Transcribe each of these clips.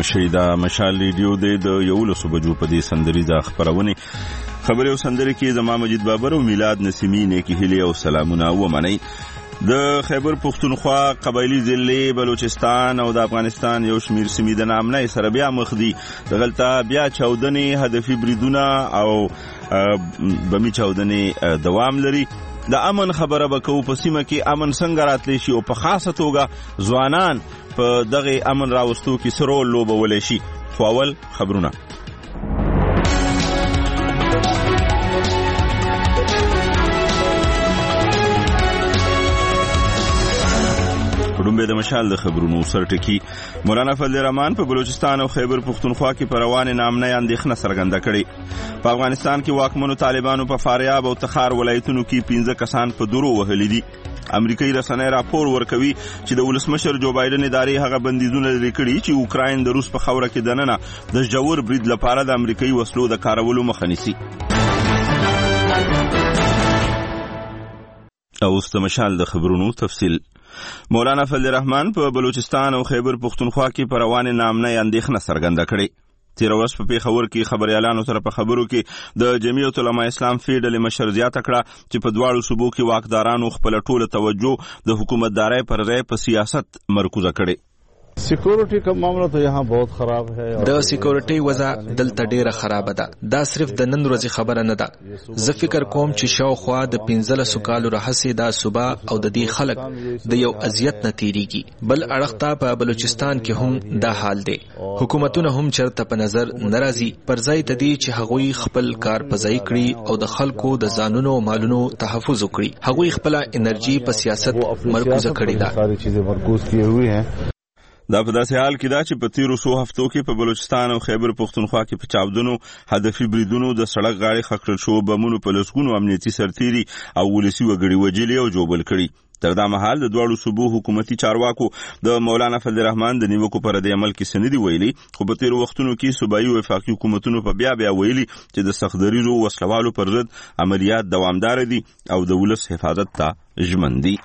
شي دا مشال ریډیو د 11 بجو په دې سندریزه خبرونه خبري او سندري کې زما مجید بابر او میلاد نسیمی نه کې هلي او سلامونه و منی د خیبر پختونخوا قبایلی ضلع بلوچستان او د افغانستان یو شمیر سیمې د نامنۍ سره بیا مخ دي دغلته بیا چاودنې هدفي بریدونه او بمی چاودنې دوام لري د امن خبره بکو په سیمه کې امن څنګه راتلی شي او په خاصه توګه ځوانان په دغه امن راوستو کې سرول لوبولې شي خو اول خبرونه پړومبه د مشال د خبرونو سرټکی مولانا فضل الرحمن په بلوچستان او خیبر پختونخوا کې پروان نامنۍ اندېښنه څرګنده کړې په افغانستان کې واکمنو طالبانو په فاریاب او تخار ولایتونو کې 15 کسان په درو وهلي دي امریکایي رسنۍ راپور ورکوي چې د ولسمشر جو بایدن ادارې هغه بندیزونه لري کړي چې اوکراین د روس په خوره کې دننه د جوړ برید لپاره د امریکایي وسلو د کارولو مخه نیسي او اوس د مشال د خبرونو تفصیل مولانا فضل الرحمن په بلوچستان او خیبر پختونخوا کې پر روان نامنۍ اندېښنه څرګنده کړې تیر ورځ په پیښور کې خبريالانو سره په خبرو کې د جمعیت العلماء اسلام فیډل مشر زیاته کړه چې په دواړو صوبو کې واکدارانو خپل ټوله توجه د حکومتدارۍ پر ځای په سیاست مرکوزه کړې سیکورټي کا معاملہ تو یہاں بہت خراب ہے د سیکورټي وضع دلته ډیره خراب ده دا صرف د نن ورځې خبره نه ده زه فکر کوم چې شاوخوا د 15 کالو راهسې دا صوبه او د دې خلک د یو اذیت نه تیریږي بل اړخته په بلوچستان کې هم دا حال دی حکومتونه هم چرته په نظر ناراضي پر ځای د دې چې هغوی خپل کار په ځای کړي او د خلکو د ځانونو او مالونو تحفظ وکړي هغوی خپل انرژي په سیاست مرکوزه کړې ده ساری چیزیں مرکوز کیے ہوئے ہیں دا په داسې حال کې دا چې په تیرو څو هفتو کې په بلوچستان او خیبر پختونخوا کې په چاودنو هدفي بریدونو د سړک غاړې خکړل شو بمونو په لسګونو امنیتي سرتیري او ولسي وګړي وجلي او جوبل کړي تر دا مهال د دواړو صوبو حکومتي چارواکو د مولانا فضل الرحمن د نیوکو پر د عمل کې سندي ویلي خو په تیرو وختونو کې صوبایي وفاقي حکومتونو په بیا ویلي چې د سختدریزو وسلوالو پر ضد عملیات دوامدار دي او د ولس حفاظت ته ژمن دي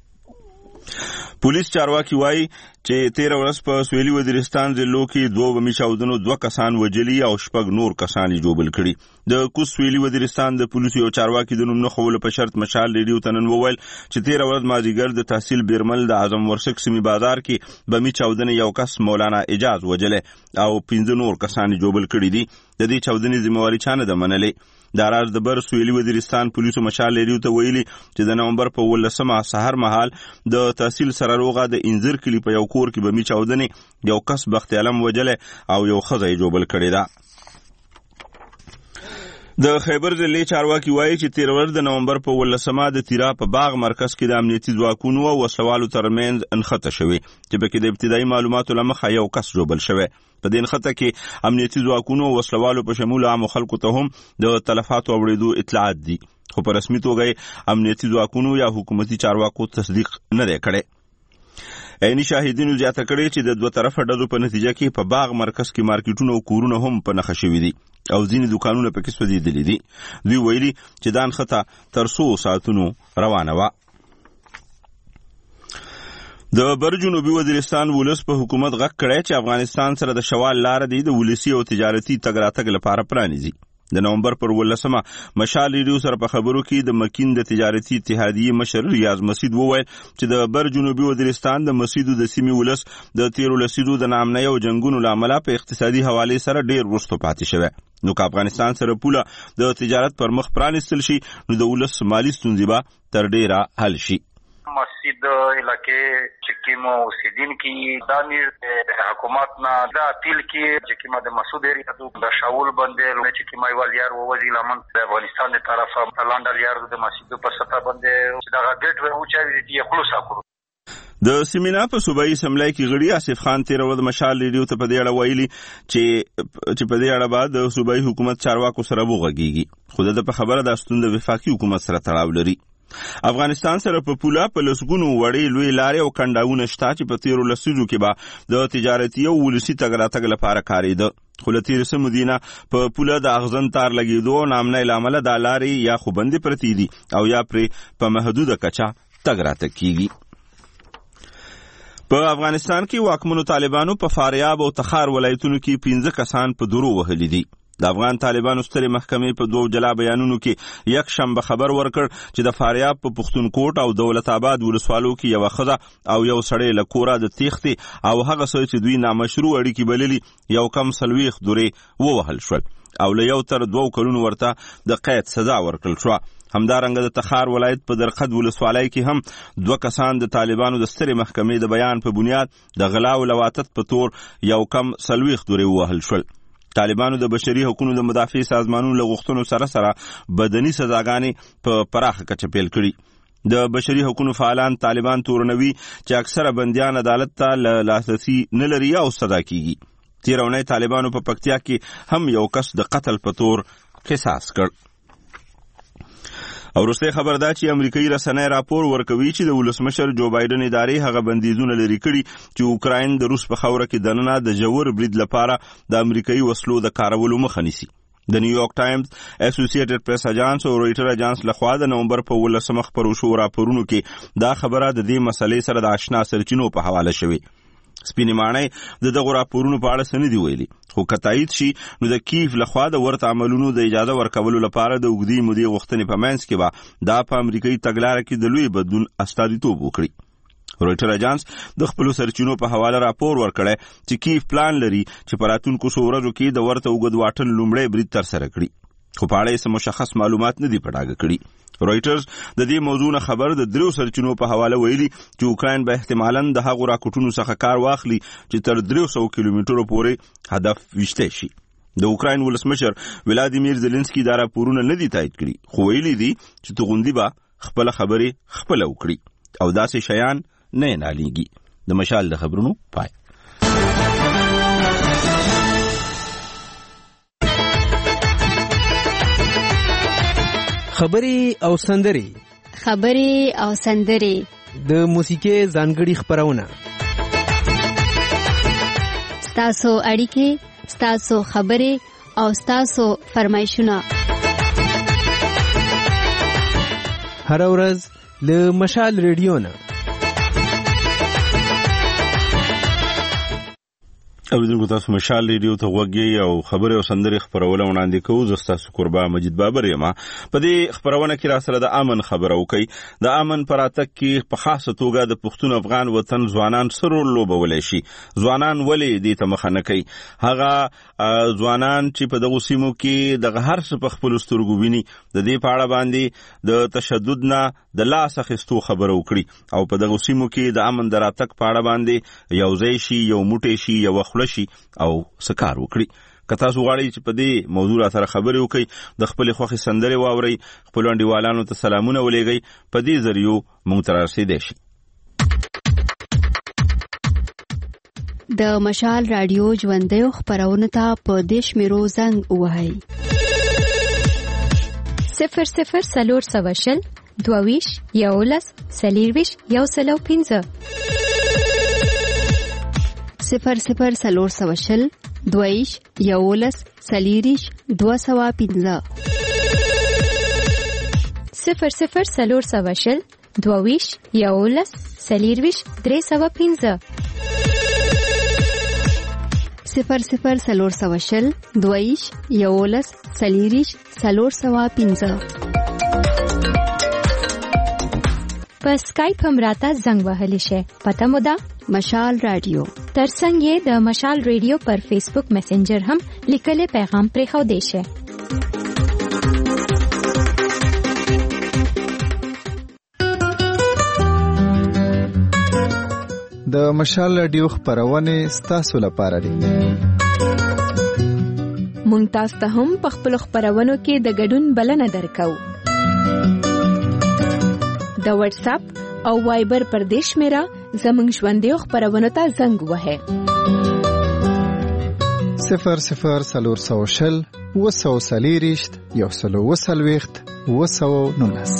پولیس چارواکي وایي چې 13 ورځ په سویلي وزیرستان ضلعو کې 2 بمي چاودنو 2 کسان وجلي او 6 نور کسان جوبل کړي د کوز سویلي وزیرستان د پولیسو یو چارواکي د نوم نه خول په شرط مشال ریډیو تنن وویل چې 13 ورځ مازیګر د تحصیل بیرمل د اعظم ورسک سیمې بازار کې بمي چاودنې یو کس مولانا اجاز وجله او 15 نور کسان جوبل کړي دي د دې چاودنې ذمہواری چانه د منلې د راز د بر سویلي وزیرستان پولیسو مشال ریډیو ته ویلي چې د نومبر په 18 سحر مهال د تحصیل سره روغه د انځر کلی په یو کور کې بمي چاودنې یو کس بخت علم وجله او یو خزې جوبل کړي ده د خیبر ضلع چارواکي وایي چې 13 ورځ د نومبر په 18 د تیرا په باغ مرکز کې د امنیتي ځواکونو او وسلوالو ترمنځ انخته شوې چې پکې د ابتدایي معلوماتو لمخه یو کس جوبل شوی په دې انخته کې امنیتي ځواکونو او وسلوالو په شمول عام خلکو ته هم د تلفاتو اوریدو اطلاعات دي خو په رسمي توګه امنیتي ځواکونو یا حکومتي چارواکو تصدیق نه دی کړی عیني شاهدینو زیاته کړي چې د دوه طرفه ډزو په نتیجه کې په باغ مرکز کې مارکیټونه او کورونه هم په نښه شوي دي او ځینې دوکانونه پکې سوځېدلي دي دوی ویلي چې دا نښته تر 100 ساعتونو روانه وه د بر جنوبي وزیرستان ولس په حکومت غږ کړی چې افغانستان سره د شوال لاره دی د ولسي او تجارتي تګ راتګ لپاره پرانیزي د نومبر پر 18 مشال ریډیو سره په خبرو کې د مکین د تجارتي اتحادیې مشر ریاض مسعود وویل چې د بر جنوبي وزیرستان د مسیدو د سیمې ولس د تیرو لسیدو د نامنۍ او جنگونو لامل په اقتصادي حواله سره ډیر وروسته پاتې شوی نو که افغانستان سره پوله د تجارت پر مخ پرانیستل شي نو د ولس مالی ستونزې به تر ډیره حل شي مسجد علاقې چې کوم اوسیدونکي د امیر حکومت نه دا تل کې چې کوم د مسعود ریاضو د شاول باندې چې کوم یو لیار ووزي لمن د افغانستان د طرفه لاندې لیار د مسجد په سطح باندې دا غټ و او چې دی خلاص کړو د سیمینا په صوبایي اسمبلی کې غړي آصف خان 13 ورځ مشال ریډیو ته په دې اړه ویلي چې په دې اړه بعد د صوبایي حکومت چارواکو سره وغږیږي خو د په خبره د ستون د وفاقي حکومت سره تړاو لري افغانستان سره په پوله په لسګونو وړې لوی لارې او کنډاونه شته چې په تیرو لسیزو کې به د تجارتي او ولسي تګ راتګ لپاره کارېده خو له تېر څه مودې نه په پوله د اغزن تار لګېدو او نامنۍ له امله دا لارې یا خو بندې پرتې دي او یا پرې په محدوده کچه تګ راتګ کېږي په افغانستان کې واکمنو طالبانو په فاریاب او تخار ولایتونو کې 15 کسان په درو وهلي دي. د افغان طالبانو سترې محکمې په 2 جلا بیانونو کې یک شنبه خبر ورکړ چې د فاریاب په پښتونکوټ او دولت آباد ولسوالو کې یو ښځه او یو سړی له کوره د تیښتې او هغه څه چې دوی نامشروع اړیکې بللي یو کم 40 درې ووهل شول او له 1 تر 2 کلونو ورته د قید سزا ورکړل شوه. همدارنګه د تخار ولایت په درقد ولسوالۍ کې هم 2 کسان د طالبانو د سترې محکمې د بیان په بنیاد د غلا او لواطت په تور یو کم 40 درې ووهل شول. طالبانو د بشري حقوقو د مدافع سازمانونو له غوښتنو سره بدني سزاګانې په پراخه کچه پیل کړي. د بشري حقوقو فعالان طالبان تورنوي چې اکثره بندیان عدالت ته لاسرسي نه لري او سزا کیږي. تیر اونۍ طالبانو په پکتیا کې هم یو کس د قتل په تور قصاص کړ. او وروسته خبر ده چې امریکایي رسنۍ راپور ورکوي چې د ولسمشر جو بایدن ادارې هغه بندیزونه لري کړي چې اوکراین د روس په خاوره کې دننه د جوړ برید لپاره د امریکایي وسلو د کارولو مخه نیسي. د نیویارک ټایمز، اسوسییټډ پریس اجانس او رویټر اجانس لخوا د نومبر په 18 خپرو شو راپورونو کې دا خبره د دې مسلې سره د آشنا سرچینو په حواله شوې. سپینې ماڼۍ د دغو راپورونو په اړه څه نه دي ویلي، خو که تایید شي نو د کیف لخوا د ورته عملونو د اجازه ورکولو لپاره د اوږدې مودې غوښتنې په منځ کې به دا په امریکایي تګلاره کې د لوی بدلون استازیتوب وکړي. رویټر اجانس د خپلو سرچینو په حواله راپور ورکړی چې کیف پلان لري چې په راتلونکو څو ورځو کې د ورته اوږد واټن لومړی برید ترسره کړي، خو په اړه یې مشخص معلومات نه دي په ډاګه کړي. رویټرز د دې موضوع نه خبر د 3 سرچینو په حواله ویلي چې اوکراین به احتمالاً د هغو راکټونو څخه کار واخلي چې تر 300 کیلومترو پورې هدف ویشته شي. د اوکراین ولسمشر ولادیمیر زيلنسکي دا راپورونه نه دي تایید کړي، خو ویلي دي چې توغندي به خپل خبرې خپل وکړي او داسې شیان نه ناليږي. د مشال د خبرونو پای. خبرې او سندرې د موسیقي ځانګړي خبرونه، ستاسو اړیکې، ستاسو خبرې او ستاسو فرمایشونه هر ورځ له مشال ریډیو نه. اوریدونکو تاسو مشال ریډیو ته غوږی او خبرې او سندرې خبرونه وړاندې کوو. زه ستاسو قربان مجید بابر یم. په دې خبرونه کې را سره د امن خبره وکړي. د امن پر اتک کې په خاصه توګه د پښتون افغان وطن ځوانان سره لوبولای شي. ځوانان ولې دې ته مخه نه کوي؟ هغه ځوانان چې په دغه سیمو کې د هر څه په خپل سترګو ویني د دې په اړه باندې د تشدد نه د لاس اخیستو خبره وکړي او په دغه سیمو کې د امن دراتک په اړه باندې یو ځای شي، یو موټی شي، یو شي او سکار وکړي. که تاسو غواړئ چې په دې موضوع سره خبرې وکړئ، د خپل خوښې سندرې واورئ، خپل انډیوالانو ته سلامونه ولېږئ، په دې ذریعو موږ ته رارسېدی شي. د مشال رادیو ژوندیو خپرونو ته په دې شمیرو زنګ ووهئ: 00 22 11 40 105 00 22 11 40 205 00 22 11 40 305 00 22 11 40 305 په سکایپ هم راته زنګ وهلی شي. پته مو ده مشال رادیو. ترڅنګ یې د مشال رادیو پر فیسبوک میسنجر هم لیکلي پیغام پرېښودی شي. د مشال رادیو خبرونه ستاسو لپاره دي. مونږ تاسو ته هم په خپل خبرونو کې د ګډون بلنه درکو. د واتس اپ او وایبر پر دیش میرا زمنګ ژوندې خبرونه ته زنګ وهه 00 وسوسلیریشت یو سلو وسلويخت وسو نونس.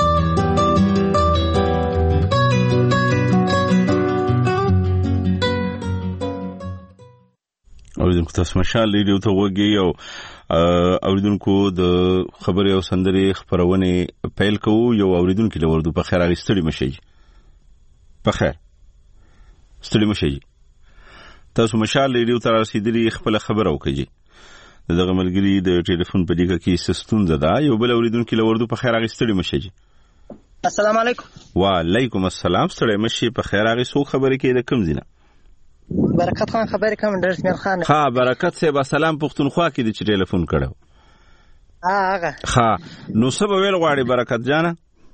اوریدونکو تاسو مشال ریډیو ته وګورئ او اوریدونکو د خبرې او سندرې خبرونه پیل کوو. یو اوریدونکو له وردو په خیر اغستړي مشي. په خیر ستړي مشي تاسو مشال ریډیو ته رسیدلی خپل خبر او کړئ دغه ملګری د ټلیفون په دیګه کې سستون زده یو بل اوریدونکو لوردو په خیر اغستړي مشي السلام علیکم. وعلیکم السلام. ستړي مشي په خیر اغسو خبرې کې د کوم زینه برکت خان خبرې کوم درسمیر خان. ها برکت صاحب سلام پښتونخوا کې د ټلیفون کړو. هغه ها نو سبا ویل غواړي برکت جانا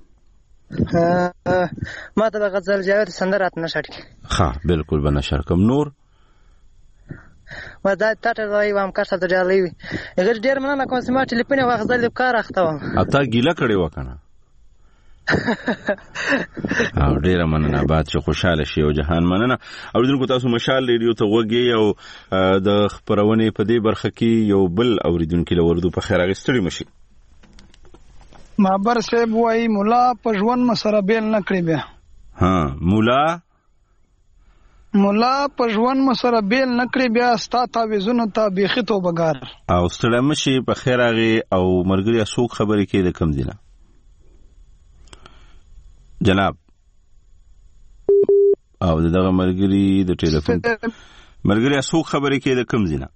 ما ته غزل جاوید سندرات نشړ کی. ها بالکل بنشر کوم نور ما دا ټاټه راي وام کار څه ډالې وي اگر ډیر مننه کوم سم ټلیفون غزل د کار اخته وم اته ګیله کړي وکنه او ډیر مننه بعد چې خوشاله شي او جهان مننه. اوریدونکو تاسو مشال ریډیو ته وګورئ او د خبرونه په دې برخه کې یو بل اوریدونکو لوردو په خیر اغستړي مشي. مابر صاحب وای مولا په ژوند مسره بیل نه کړی بیا. ها مولا په ژوند مسره بیل نه کړی بیا ستا تعویذونو ته بیخي توبګار او ستړي مشي په خیر اغه او مرګري اسوق خبرې کې د کم دینه جناب او دغه مرګري د ټلیفون مرګري اسوق خبرې کې د کم دینه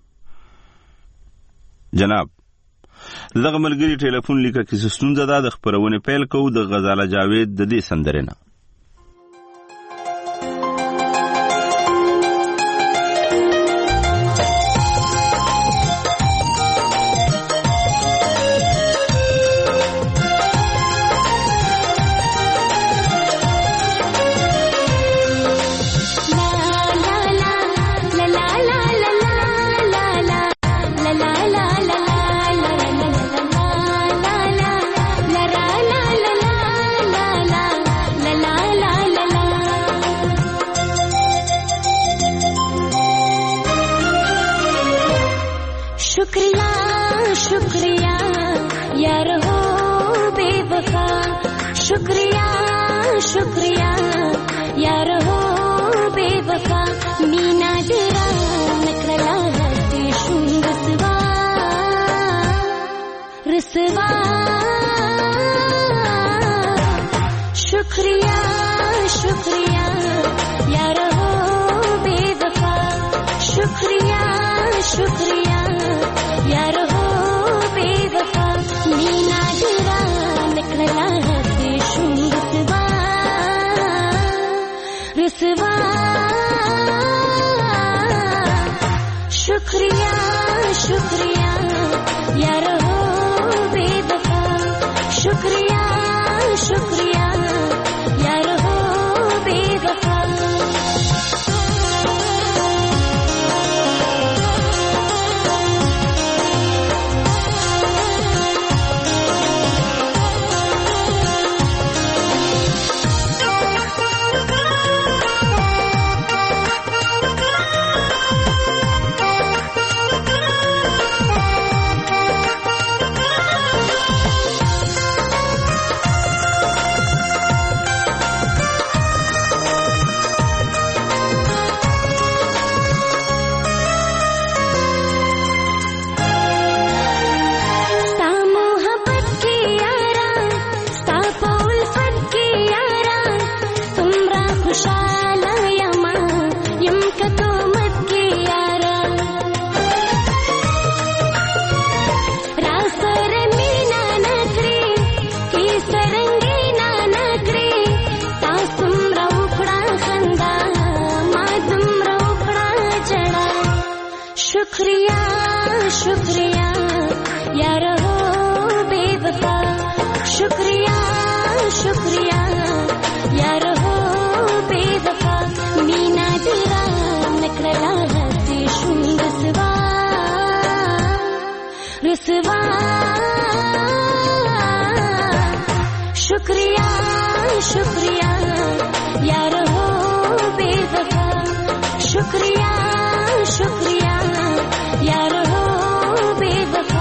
جناب دغه ملګری ټلیفون لیکه کې ستونزه ده د خبرونه پیل کوو د غزاله جاوید د دې سندرنه. शुक्रिया यार हो बेवफा मीना तेरा नकला है शुंगसवा रसवा शुक्रिया शुक्रिया यार हो बेवफा शुक्रिया शुक्रिया यार हो बेवफा मीना तेरा नकला है शुंगसवा रसवा शुक्रिया शुक्रिया यार हो बेवफा शुक्रिया शुक्रिया यार हो बेवफा शुक्रिया यार हो बेवफा शुक्रिया शुक्रिया यार हो बेवफा मीना तेरा नकला है शुंगसवा रसवा शुक्रिया शुक्रिया यार हो बेवफा शुक्रिया शुक्रिया यार हो बेवफा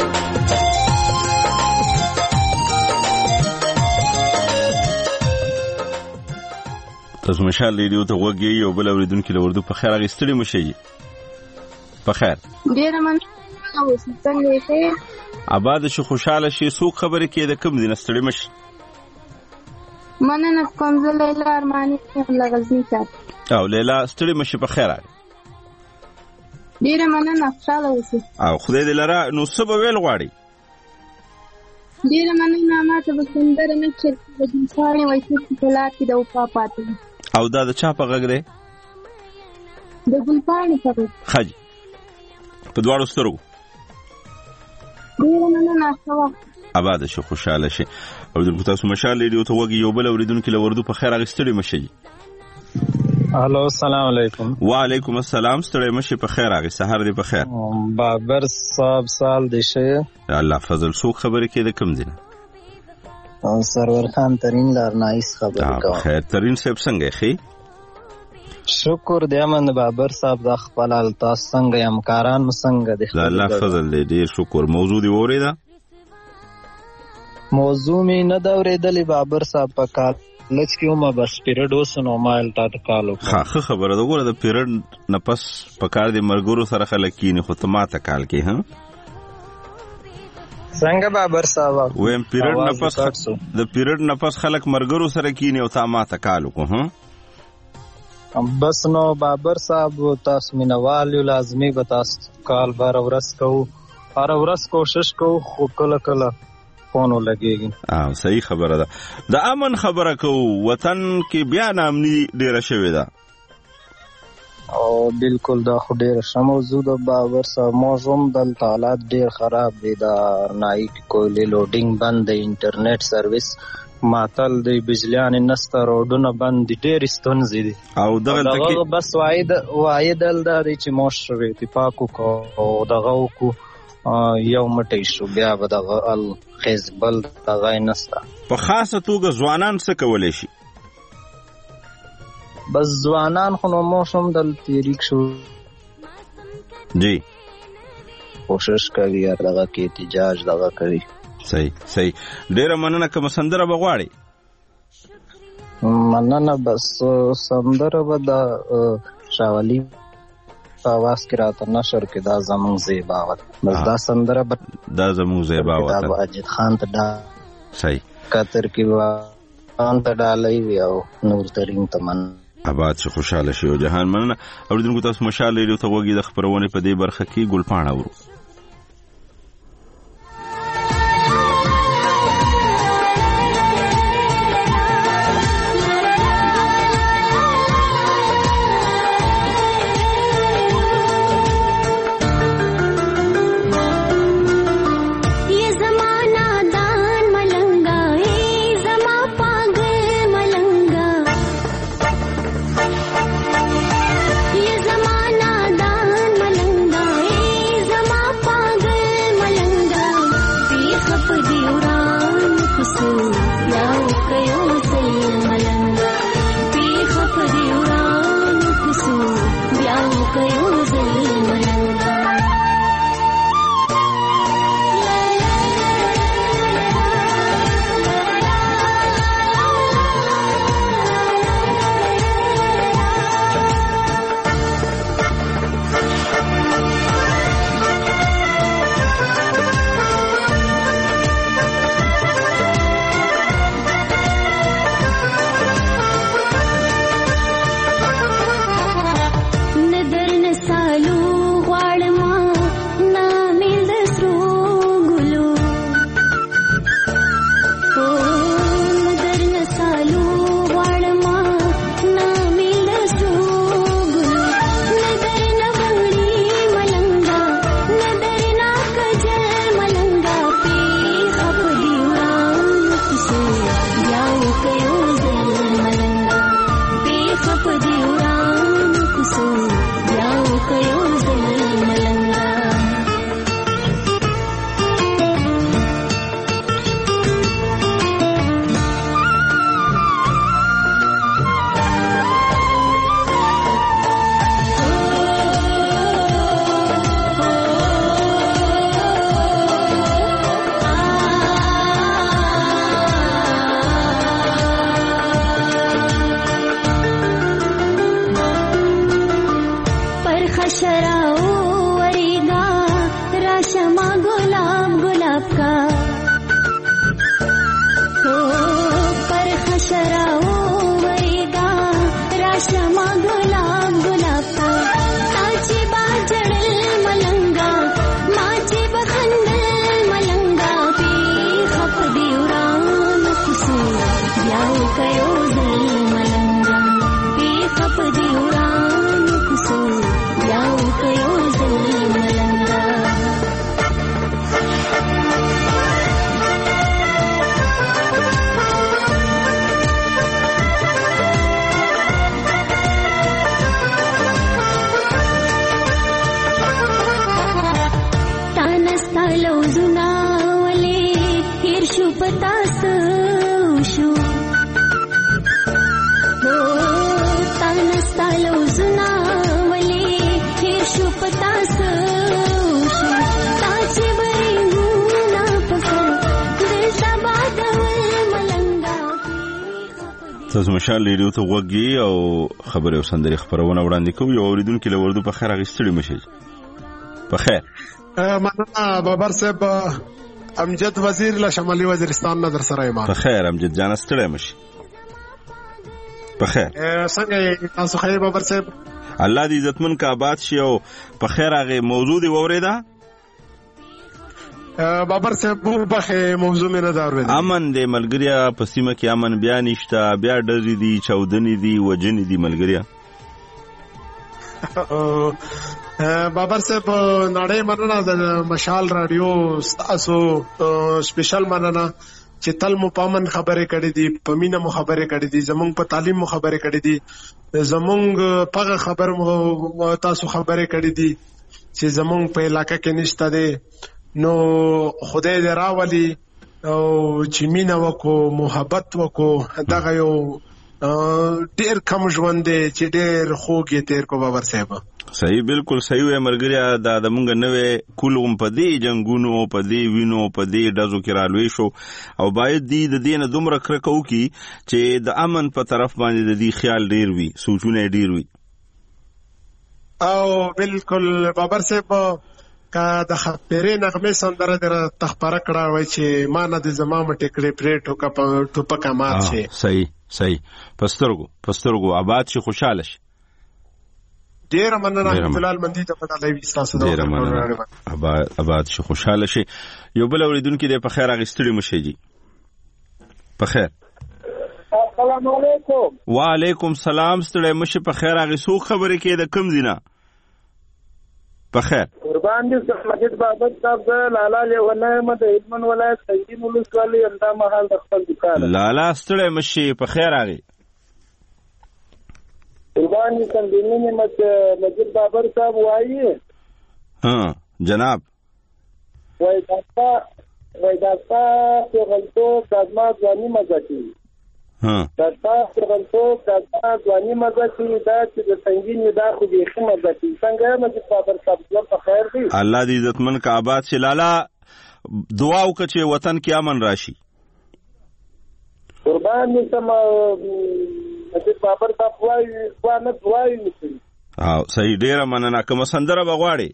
تاسو مشال ریډیو ته وګورئ او بل اوریدونکو له اردو په خیر اغستړي مشي په خیر ډیر من او څنګه ښه آباد شي خوشاله شي سو خبرې کې د کم دین ستړي مشي مننه کوم زه لیلا ارمانی له غزنی څخه او لیلا ستړي مشي په خیر راغی. ډیره مننه، خوشاله اوسئ. او خدای دې لره. نو څه به ویل غواړي؟ ډیره مننه. ما ته به سندره نه چې د ګلپاڼې وایي په لار کې د وفا پاتې. او دا د چا په غږ دی؟ د ګلپاڼې په غږ. ښه جي، په دواړو سترګو. ډیره مننه، ښه وخت. اباد شي، خوشاله شي. او دلته تاسو مشال ریډیو ته وګورئ، یو بل اوریدونکو له وردو په خیر راغستړي مشي. الو، السلام علیکم. وعلیکم السلام. ستړي مشي په خیر راغی، سحر دې په خیر. بابر صاحب سال دې شه. الله فضل سو خبرې کې د کم دینه. سرور خان ترين لارنایس خبرې کوم. خیر ترين صاحب څنګه خې؟ شکر دې امن بابر صاحب د خپل التاس څنګه همکاران څنګه دې؟ الله فضل دې ډیر شکر. موضوع دی اوریدا؟ موضوع می نه دا اوریدلې بابر صاحب په کال لچ کې ما بس پیریډ وسنو مایل تا کالو. ها خبره ده ګوره، د پیریډ نفس په کار دې مرګورو سره خلک کینی خو ته ماته کال کې هم څنګه بابر صاحب ویم پیریډ نفس د پیریډ نفس خلک مرګورو سره کینی او تا ماته کالو کو هم بس. نو بابر صاحب تاسو مینوال یو لازمي به تاسو کال بار ورس کو، هر ورس کوشش کو، خو کله کله فونو لګیږي. صحیح خبره ده. د امن خبره کو، وطن کې بیا نامني ډیره شوې ده. او بالکل دا خو ډیره ښه موضوع ده بابر صاحب. موږ دلته حالات ډیر خراب دي. د نایي کویلې لوډینګ بند دی، انټرنیټ سرویس معطل دی، بجلیانې نسته، روډونه بند دي، ډېرې ستونزې دي. او دغه بس واحد حل دا دی چې موږ اتفاق وکړو او دغه وکړو، یو مټی شو، بیا به دغه الخیز بل دغه نسته. په خاصه توګه ځوانان څه کولی شي؟ بس ځوانان خو نو موږ هم دلته تحریک شو جی کوشش کوي هر دغه کې احتجاج دغه کوي. صحیح ډیره مننه. کوم سندره به غواړي؟ مننه. بس سندره به د شاولي په आवाज کې راته نشر کې دا زمونږ زیباوت. بس دا سندره به دا زمونږ زیباوت دا اجد خان ته دا صحیح کتر کې وان ته ډالۍ وي او نور ترین تمن آباد شي، خوشاله شي او جهان. مننه. اوریدونکو تاسو مشال ریډیو ته وګورئ، د خبرونه په دې برخه کې ګلپاڼه ورو. ये ज़माना दान मलंगा, ये ज़माना ستالو زنا ولې هیر شو پتا شو تان ستالو زنا ولې هیر شو پتا شو تاسو برېونه پکړ د سبا ډول ملنګا تاسو مشال ریډیو ته وګورئ او خبرې او سندري خبرونه وړاندې کوي او اوریدونکو له وردو په خیر غوښتل مشي په خیر مننه بابر صاحب امجد وزیر له شمالي وزیرستان نظر سره ما په خیر امجد جان ستړی مشي په خیر څنګه تاسو خیر بابر صاحب الله دې عزتمن کا آباد شي او په خیر هغه موضوع دی وریدا بابر صاحب په موضوع مې نه دا اورېدل امن دې ملګریا په سیمه کې امن بیا نشته بیا ډزې دي چودنې دي وجنې دي ملګریا بابر صاحب نړۍ مننه د مشال رادیو تاسو سپیشل مننه چې تل مو پامن خبرې کړې دي په مینه مو خبرې کړې دي زمونږ په تعلیم مو خبرې کړې دي زمونږ په خبر مو تاسو خبرې کړې دي چې زمونږ په علاقې کې نشته دي نو خدای دې راولي او چې مینه وکړو محبت وکړو دغه یو ډېر کم ژوند دی چې ډېر خوږ یې تیر کو بابر صاحب صحیح بالکل صحیح وي مرګریا دا د مونږ نوې کولوم په دې جنگونو په دې وینو په دې دزو کې رالوي شو او باید دې د دې نه دومره کرکو کی چې د امن په طرف باندې د دې خیال ډیر وي سوچونه ډیر وي او بالکل بابر صاحب کا د خبرې نغمه سندره در تخبره کړه وای چې ما نه د زمامه ټیکړې پریټو کا ټوپکا مات شي صحیح پسترګو آباد شي خوشاله شي ډیر مننه بلال مندي ته پټه لوي تاسو دا آباد شي خوشاله شي یو بل اوریدونکو دې په خیر اغستړي مشي جی په خیر السلام علیکم وعلیکم السلام ستړي مشي په خیر اغسو خبرې کې د کم دینه په خیر قربان دي مجید بابت صاحب لالا لیونه مده هلمند ولایت سیدین ولسوالۍ اندا محل د خپل دکان لالا ستړي مشي په خیر اغي قربان دي سندینه مجید بابر صاحب وایي جناب وای داستا په غلطو دازما ځواني مزاجي داستا په غلطو دازما ځواني مزاجي دا چې د سنگین دا خو دې خمه مزاجي څنګه مجید بابر صاحب په خیر دي الله دې عزتمن کا آباد شي لالا دعا وکړه چې وطن کې امن راشي قربان دي سم مجید بابر صاحب وای صحیح ډیره مننه کوم سندره بغواړي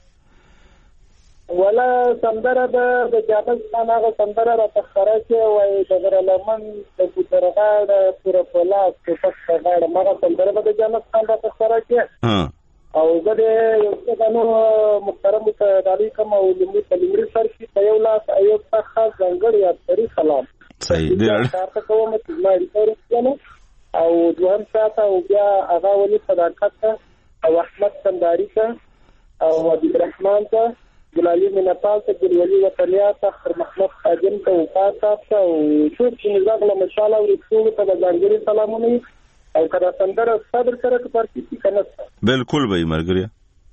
ولا سندره د جاپان هغه سندره را تخره کې وای د غرلمن د ګوترغاړ پورا پلاس په پښتغاړ مغه سندره د جاپان را تخره کې او زه یو څه محترم تعالی کوم او لمر سر کې په یو لاس ایوب خاص ځنګړی اتري سلام صحیح ډیره تاسو کوم چې ما ریپورت او دوهم ساته او بیا هغه ولي صداقت او احمد سنداری ته او عبد الرحمن ته جلالي منپال ته ګلولي وطنیا ته خر محمد خادم ته وفات تاسو او ټول چې نظام له مشاله ورسول ته د ځانګړي سلامونه او کړه سندره صبر سره پرتی کنه بالکل به مرګریا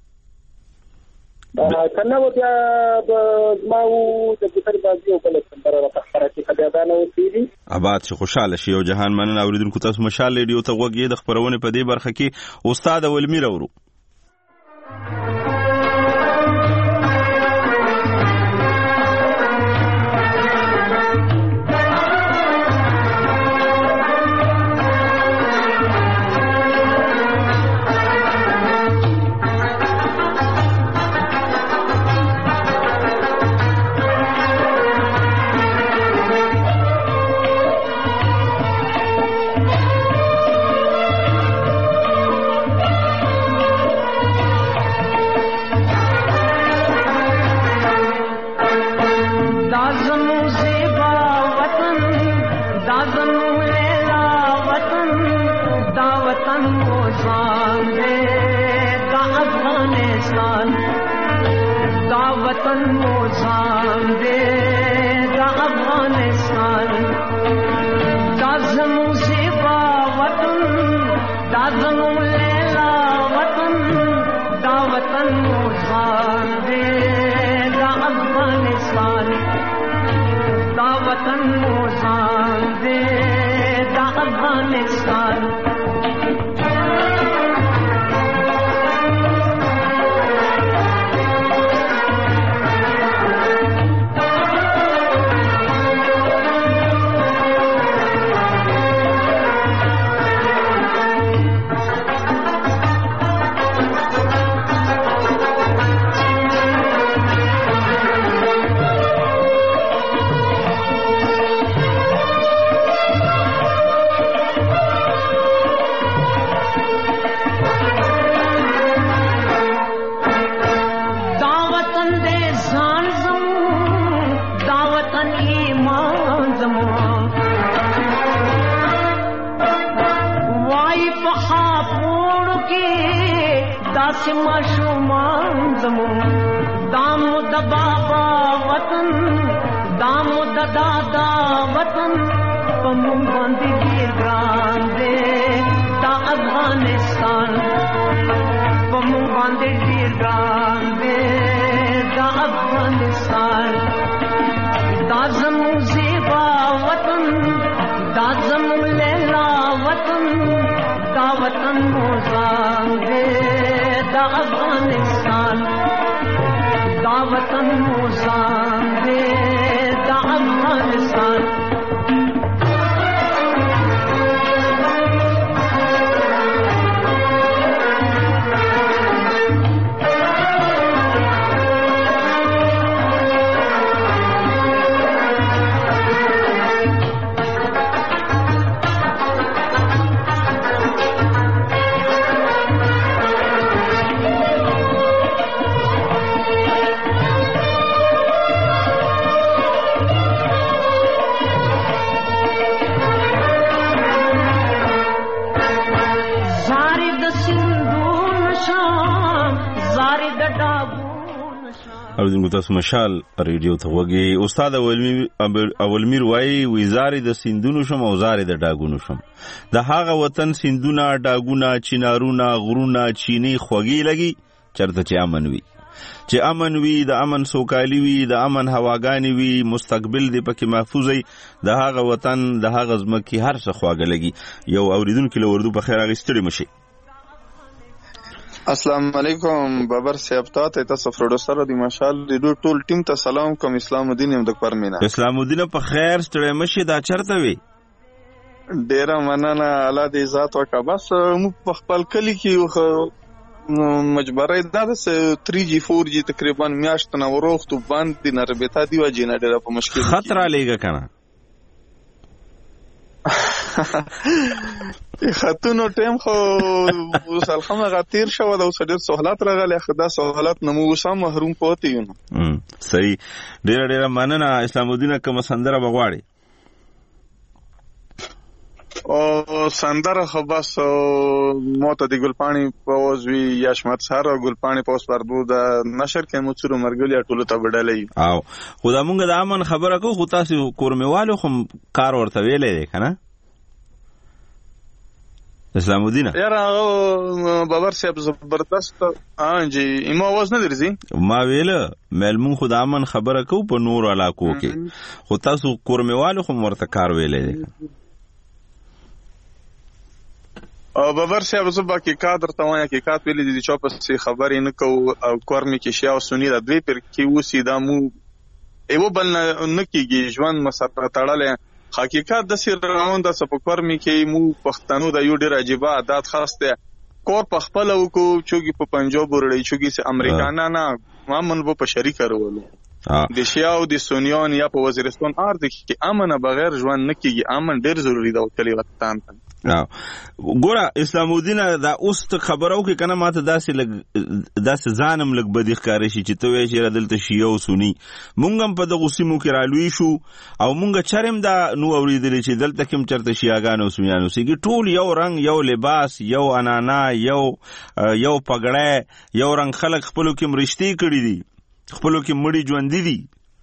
کنه و بیا د ماو د بصر بازي او کله سندره راخره کې خدایانه وسیری آباد شي خوشاله شي او جهان مننه اوریدونکو تاسو مشال ریډیو ته وګورئ د خبرونه په دې برخه کې استاد ولمیر اورو افغانستان دا وطن موزان دے دا افغانستان माशूमान जमो दामो द बाबा वतन दामो द दादा वतन पमु बांधी गिर ग्रांदे दा अफगानिस्तान पमु बांधी गिर ग्रांदे दा अफगानिस्तान दाजम ज़ेबा वतन दाजम लैला वतन दा वतन मोज़ांदे दा अफगानिस्तान दा वतन मोज़ांदे दा अफगानिस्तान اوریدونکو تاسو مشال ریډیو ته وګورئ. استاد اولمیر وایي وزارې د سیندونو شم او زارې د ډاګونو شم. د هغه وطن سیندونه ډاګونه چینارونه غرونه چینی خوږی لګي چرته چې امن وي چې امن وي د امن سوکالي وي د امن هواګانی وي مستقبل دی پکې محفوظ وي د هغه وطن د هغه ځمکې هر څه خواږه لګي. یو اوریدونکو له اردو په خیر اغستړي مشي. السلام علیکم بابر صاحب تاسو پروډوسر دی مشال ریډیو ټول ټیم ته سلام کوم. اسلام الدین هم د پرمینا. اسلام الدین په خیر ستړی مشي دا چرته وي ډیره مننه الله دې ذات وکړه. بس مو په خپل کلی کې مجبره ده 3G 4G تقریبا میاشت نه وروختو باندې نه ربطه دی و جنا ډیره په مشکل خطر علیګه کنه خاتونو ټیم خو وسلخمه غتیر شو دا اوس ډیر سہولت راغلی خدا سہولت نمو وسم محروم پوت یو. صحیح ډیر مننه. اسلام الدین کوم سندره بغواړي او سندره خو بس موته دی ګلپانی پوزوی یا شمت سره ګلپانی پوس پردو د نشر کې مڅرو مرګلیا ټولو ته وډلې او خدا مونږ د امن خبره کو خو تاسو کورموالو خو کار ورته ویلې کنه اسلام الدین یار بابر صاحب زبردست جی ایمو आवाज نه درځي ما ویل ملمون خدا امن خبره کو په نور علاقو کې خو تاسو کورموالو خو ورته کار ویلې او بابر صاحب زبا کې کادر ته وایا کې کات ویلې دي چې په خبرې نه کو او کورمي کې شیا او سنی د دوی پر کې وسی دا مو ایو بل نه کېږي ژوند مسره تړلې حقیقت د سیر راوند د سپکورمي کې مو پښتنو د یو ډیر عجیب عادت خاصه کور په خپل او کو چوغي په پنجاب ورړی چوغي سه امریکانا نه مامن وو په شریک ورولو د شیاو د سونیان یا په وزیرستان ارض کې امن بغیر ژوند نه کېږي. امن ډیر ضروری دی او کلی وطن ته ګوره اسلام الدین دا اوس خبرو کې کنه ماته داسې ځانم لګ بدی ښکارې شي چې ته وې چې دلته شیعه او سنی مونږ هم په دغه سیمو کې رالوي شو او مونږ چرم دا نو اوریدل چې دلته کوم چرته شیعاګان او سنیانو سي ټول یو رنگ یو لباس یو انانا یو پګړې یو رنگ خلک خپلو کې مرشتي کړی دي خپلو کې مړی ژوند دي.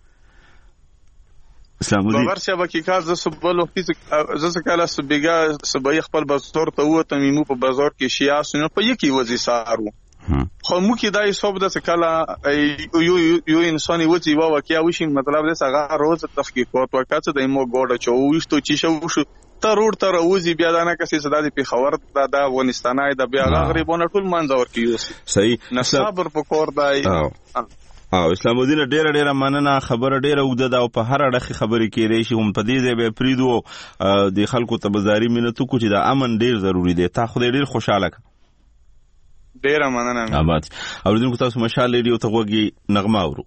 بابر صاحب حقیقت ز سبل وخت ز سکاله سبګه سبای خپل بازار ته وته میمو په بازار کې شیا سن په یکی وځي سارو خو موږ دا حساب د کله یو انساني وځي وا واقعیا وشي مطلب د څنګه روز تحقیقات وکړه د مو ګوډه چويشتو چې شو ته روډ ته راوځي بیا دا نه کسي صدا د پیښور د افغانستانای د بیا غریبونو ټول منځور کیږي صحیح نصابر په کور دی اسلام الدین ډیره مننه خبره ډیره وګده دا په هر اړه خبرې کېږي چې هم په دې ځای به پریدو د خلکو تبزاری مينتو کو چې دا امن ډیر ضروری دی تا خو ډیر خوشاله ډیره مننه آباد اوریدونکو تاسو مشال ریډیو ته وګي نغمه اورو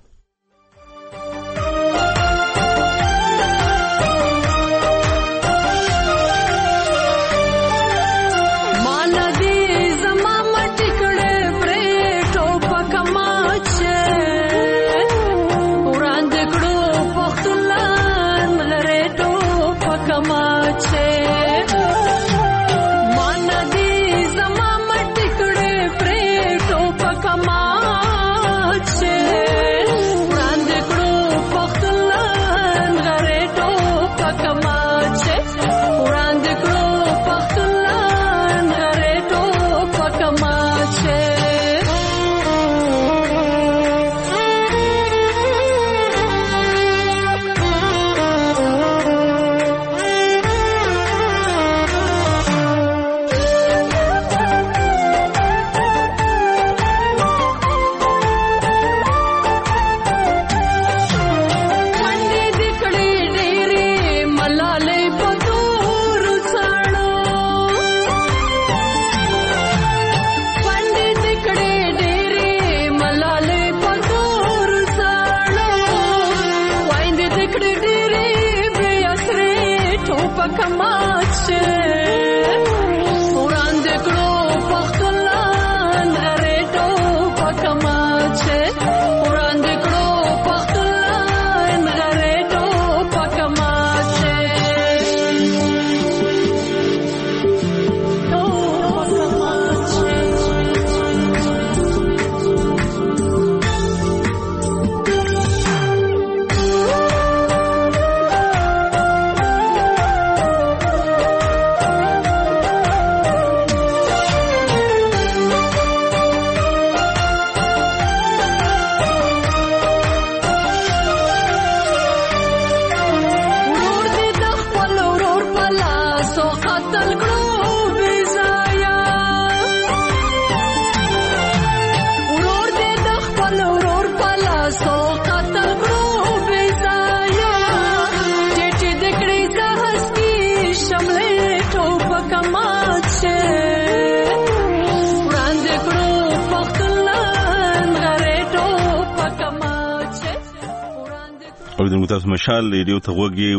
تاسو مشال ریډیو ته وګي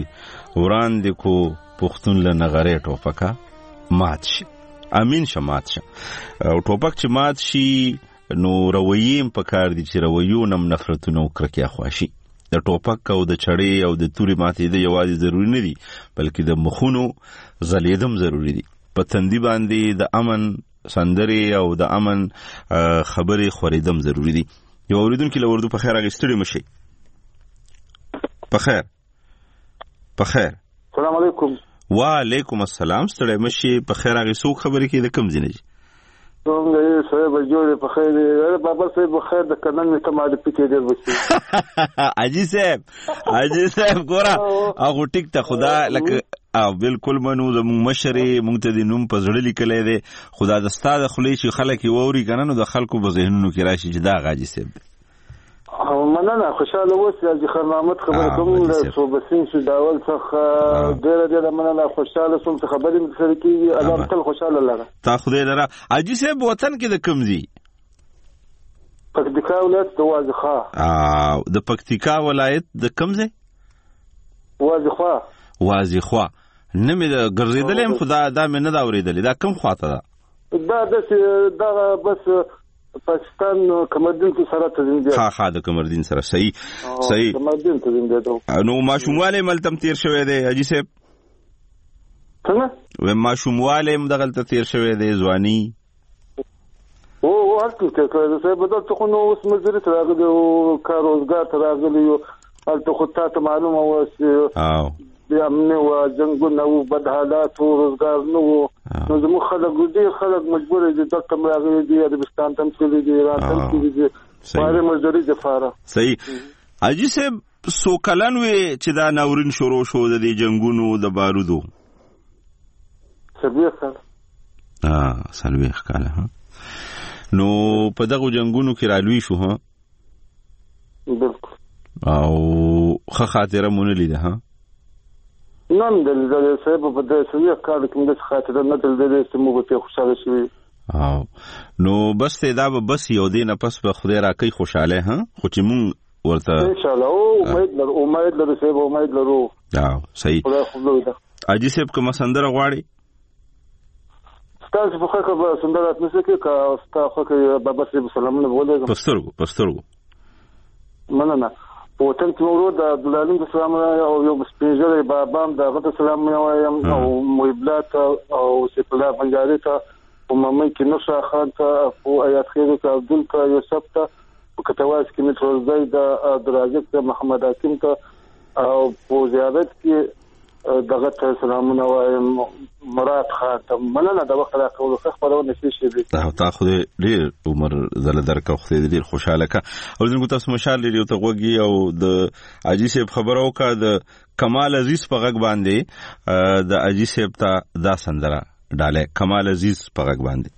وي وړاندې کو پښتون له نغړې ټوپکا مات شي امین شمات شه او ټوپک چې مات شي نو روییم په کار دي چې رویو نم نفرتونه وکړه خواشي د ټوپک او د چړې او د توري ماتې د یوازې ضروری نه دي بلکې د مخونو زلیدم ضروری دي په تندي باندې د امن سندري او د امن خبرې خوریدم ضروری دي یو اوریدونکو له وردو په خیر اغستړي مشي بخیر السلام علیکم وعلیکم السلام ستړی مشي په خیر هغه څوک خبرې کوي د کوم ځای نه څنګه صاحب جوړ په خیر بابا صاحب په خیر د کنن می ته معرفي کېدل وسی اجي صاحب ګورا هغه ټیک ته خدا لکه بالکل منو زمو مشري مونږ ته د نوم په زړه لیکلې ده خدا د استاد خلیشي خلک ووري کنه نو د خلکو په ذهنونو کې راشي چې دا غاجي صاحب مننه خوشاله اوسئ چې خرامت خبره کوم له صوبسین شو داول څخه ډېر مننه خوشاله سوم چې خبرې مې سره کیږي الله تل خوشاله لره تا خدای لره اجي صاحب وطن کې د کوم ځای پکتیکا ولایت د وازخوا د پکتیکا ولایت د کوم ځای وازخوا نه مې د ګرځیدلم خدا دا مې نه دا اوریدلې دا کوم خواته ده دا بس پاکستان کمردین سره تزین دی ها د کمردین سره صحیح کمردین تزین دی نو ماشومواله ملتم تیر شوی دی اجي صاحب څنګه و ماشومواله مدغلته تیر شوی دی ځواني او هرڅه کې صاحب بدل ته نو اوس مزري تراغلی او کار روزګار تراغلی او البته خو ته معلومه و د امن او جنگونه او بد حالات او روزګار نو نو زموږ خلک مجبور دي د کمراغي دي عربستان ته تللي دي ایران ته تللي دي باندې مزدوري دفاره صحیح اجي صاحب سو کلن وی چې دا ناورین شروع شو د جنگونو د بارودو سلويخ کاله ها نو په دغه جنگونو کې رالوي شو ها او خه خاطره مونږ لیده ها نن د سبب په دې سوي کار کې د خاطره نه تل دې سمو به خوشاله شي او نو بس دا بس یو دینه پس په خدای راکې خوشاله ها خو چې مونږ ورته ان شاء الله امید لرو سبب امید لرو صحیح خدای خو دې اجي سبب کوم سندره غواړي تاسو په خکه به سندرات نشئ کې کا تاسو خکه بابا سي سلامونه ولګم پسترګو مننه په وطن کې ورو د عبدالعلیم سلام او یو سپیشل بابام د غته سلام وایم او محبلات او سپلا بنجاري ته او مې کې نوشا خان ته او آیات خیر ته عبدل کا یوسف ته او کتواز کې متروزای د دراجت ته محمد حکیم ته او په زیارت کې دغه سلامونه وایم مراد خاطر مننه د وخت راکولو خبرونه نشي دي تا خو ډیر عمر زله درکه خو ډیر خوشاله کا او زنګ تاسو مشال لري ته وګي او د اجي صاحب خبرو کا د کمال عزیز په غږ باندې د اجي صاحب ته دا سندره ډاله کمال عزیز په غږ باندې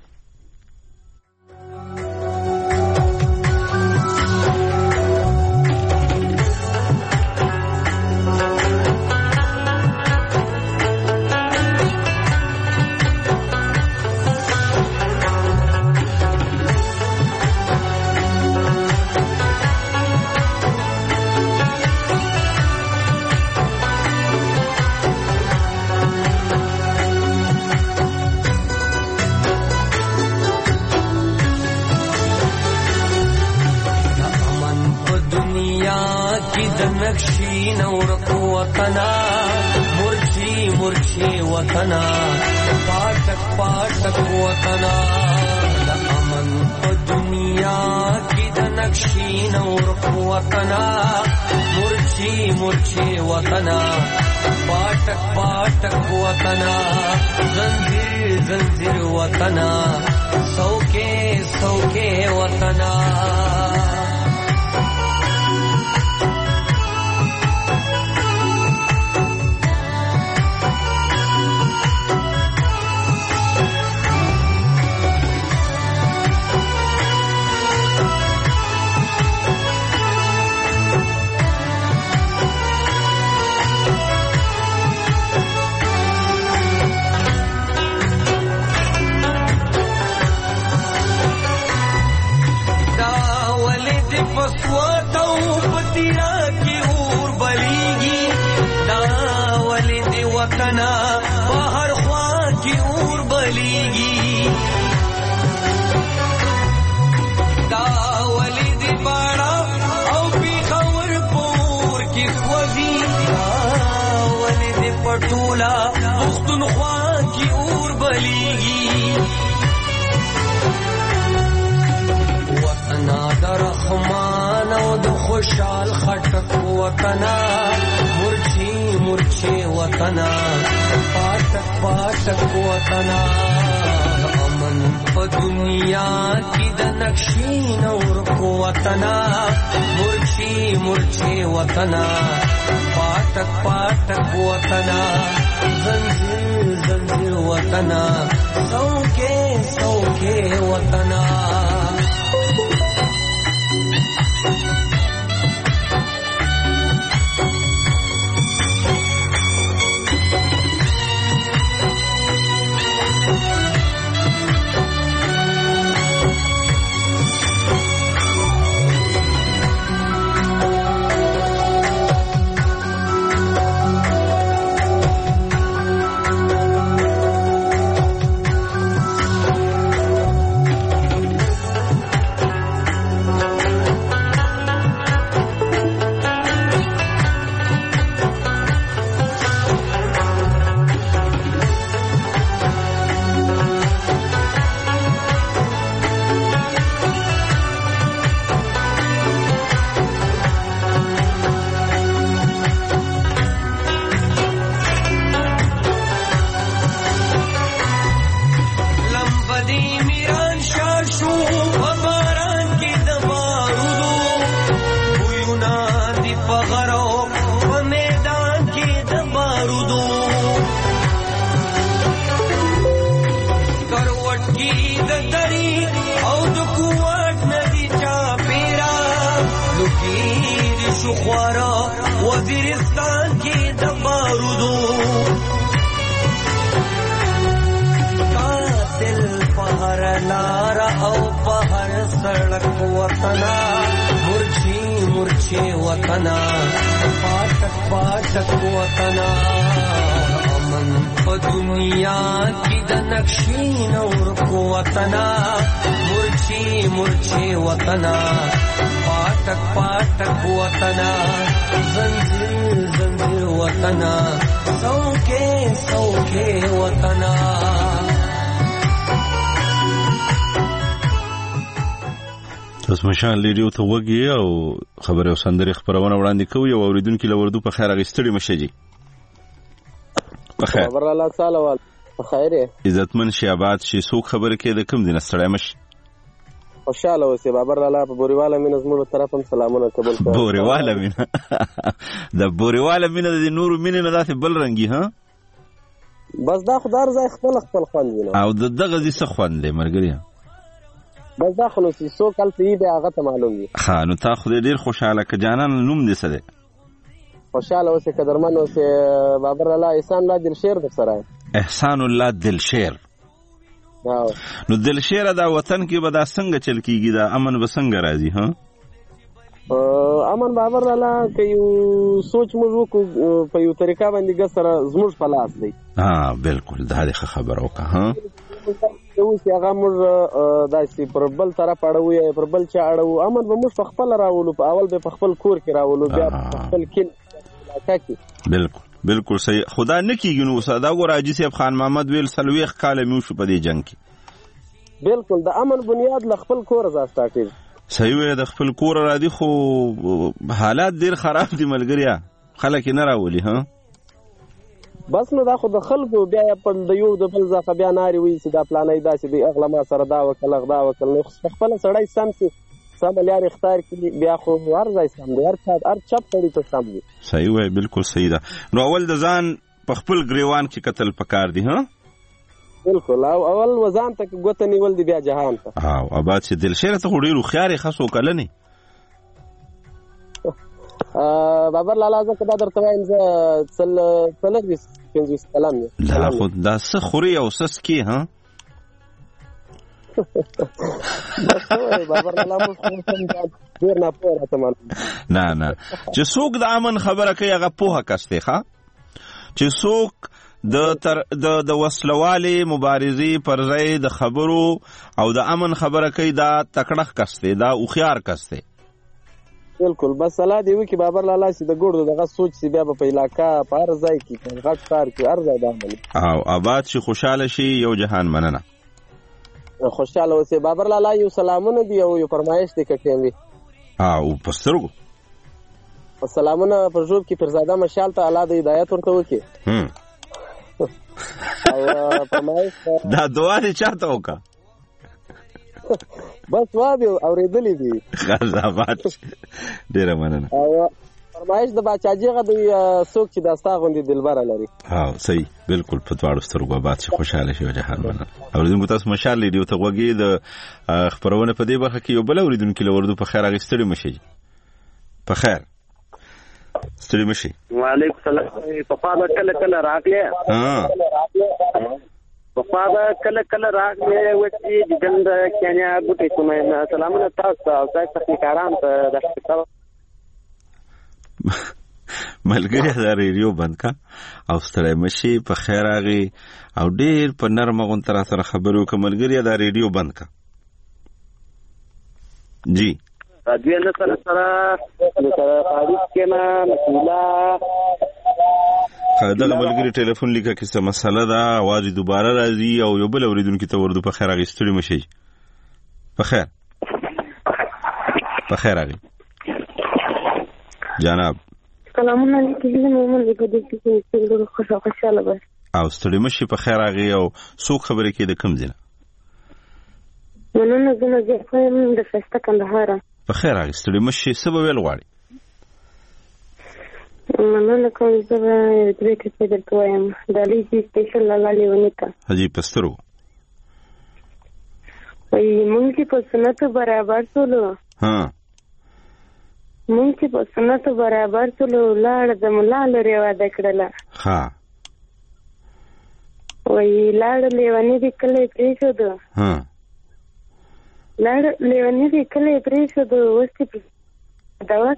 وطنا پاٹک پاٹک وطنا د امن په دنیا کې د نقشې نور وطنا مرچی مرچی وطنا پاٹک پاٹک وطنا زنجیر زنجیر وطنا سوکے سوکے وطنا وطنا بہر خواہ کی اور بلیگی داولی دی باڑا او پی خور پور کی خوزی داولی دی پٹولا مختن خواہ کی اور بلیگی وطنا در رحمان او د خوشحال خټک وطنا مرچی مرچی وطنا پاٹک پاٹک وطنا امن په دنیا کې د نقشې نور وطنا مرچی مرچی وطنا پاٹک پاٹک وطنا زنجیر زنجیر وطنا سوکے سوکے وطنا پښتونخوا وزیرستان کې د بارودو قاتل په هر لار او په هر سړک وطنا مرچی مرچی وطنا پاټک پاټک وطنا امن په دنیا کې د نقشې نور کو وطنا مرچی مرچی وطنا پاټک پاټک وطنا زنجیر زنجیر وطنا سوکے سوکے وطنا تاسو مشال ریډیو ته وګورئ او خبره وسندري خبرونه وړاندې کوي او اوریدونکو لوردو په خیر غستړي مشجي په خیر خبر الله تعالی وال په خیر عزتمن شیابات شي سو خبره کې د کوم دین ستړی مش خوشاله اوسې بابر الله په بوريواله مين زموږ طرف هم سلامونه قبول کړئ بوريواله مين د بوريواله مين د نور مين نه داسې بل رنگي ها بس دا خدای ځای خپل خوند ویني او دغه دې څه خوند دی مرګري بس دا خو نو سو کال ته دې هغه ته معلوم دي ها نو تا خو ډیر خوشاله ک جانان نوم دې څه دی خوشاله اوسې قدرمن اوسې بابر الله احسان الله دلشیر د سره احسان الله دلشیر نو دلشیر دا وطن کې به دا څنګه چل کیږي دا امن به څنګه راځي ها امن بابر الله که یو سوچ موږ وکړو په یو طریقه باندې ګسره زموږ په لاس دی ها بالکل دا د خبره وکړه ها اوس هغه موږ داسې پر بل طرف اړوي پر بل چا اړو امن به موږ خپل راولو په اول به خپل کور کې راولو بیا خپل کین بالکل بالکل صحیح خدا نه کیږي نو صدا ګور حاجی صاحب خان محمد ویل سلويخ کاله میو شو په دې جنگ کې بالکل د امن بنیاد ل خپل کور ځاستا کوي صحیح وي د خپل کور را دي خو حالات ډیر خراب دي ملګریا خلک نه راولي ها بس نو دا خو د خلکو بیا په د یو د بل ځخه بیا ناری وي چې دا پلانای داسې دی اغله ما سره دا وکړه دا وکړه نو خپل سړی سم سي سم لار اختیار کړي بیا خو ورځي سم دی هر چپ کړي ته سم دی صحیح وای بالکل صحیح ده نو اول د ځان په خپل گریوان کې قتل پکار دی ها بالکل اول وزن ته ګوت نیول دی بیا جهان ته او اباد چې دلشیر ته وړي خيار خاصو کله نه بابر لالا زه کدا درته وایم زه سلويس کلام لا خود دا څه خوري او سس کی ها بابر لالا مو ډیر نه پوهه ته نه چې څوک د امن خبره کوي هغه پوهه کسته ښا چې څوک د وسلوالي مبارزي پر ځای د خبرو او د امن خبره کوي دا تکړه کسته دا اوخيار کسته بالکل بس الله دی وکي بابر لالا چې د ګوردو دغه سوچ سی بیا په علاقہ په هر ځای کې غټ کار کې هر ځای دا عملي او آباد شي خوشاله شي یو جهان مننه خوشاله اوسې بابر لالا یو سلامونه دی او یو فرمایش دی کټیم وی او پسترګو سلامونه پر جوب کې فرزاده مشال ته الله د هدایت ورته وکي او فرمایش دا دعا دې چاته وکا بس وادي اوریدلې دي غزابات ډیره مننه او فرمایش د باچاجي غو د سوق چې داستا غوندي دلبر لري ها صحیح بالکل په تواړو سترګو باد شي خوشاله شي جهان مننه اوریدونکو تاسو مشال لیدو ته وګي د خبرونه په دې برخه کې یو بل اوریدونکو لوردو په خیر اغستړي مشي په خیر ستړي مشي وعلیکم السلام په پاده کله راغله ها په پاده کله راغله وتی د ګند کینیا ګټې کومه سلامونه تاسو او تاسو تخنیکاران ته د خپل ملګری دا ریډیو بند کا او ستړي مشي په خیر اغي او ډیر په نرمه غونتر سره خبرو کوم ملګری دا ریډیو بند کا جی راځي نه سره تاریخ کې نه مسوله دغه ملګری ټلیفون لیکه کې څه مسله ده आवाज دوباره راځي او یو بل اوریدونکو ته ورده په خیر اغستړي مشي په خیر اغي جناب سلامونه علیکم مومن دې په دې کې څنګه خوشاله بس او ستړي مشي په خیر اغي او څوک خبرې کې د کم ځنه مننه زنه زه خو د فستا کندهار په خیر اغي ستړي مشي سبب ویل غواړي مننه کوم زه دې کې درته وایم د لیدي سپیشل لاله ونیتا حجی پسترو وای مونږ په سنت برابر سولو ها مونږ چې په سنتو برابر سلو لاړ د ملا لري واده کړله ها وای لاړ لیونی دی کله پریښود ها لاړ لیونی دی کله پریښود وستې دوا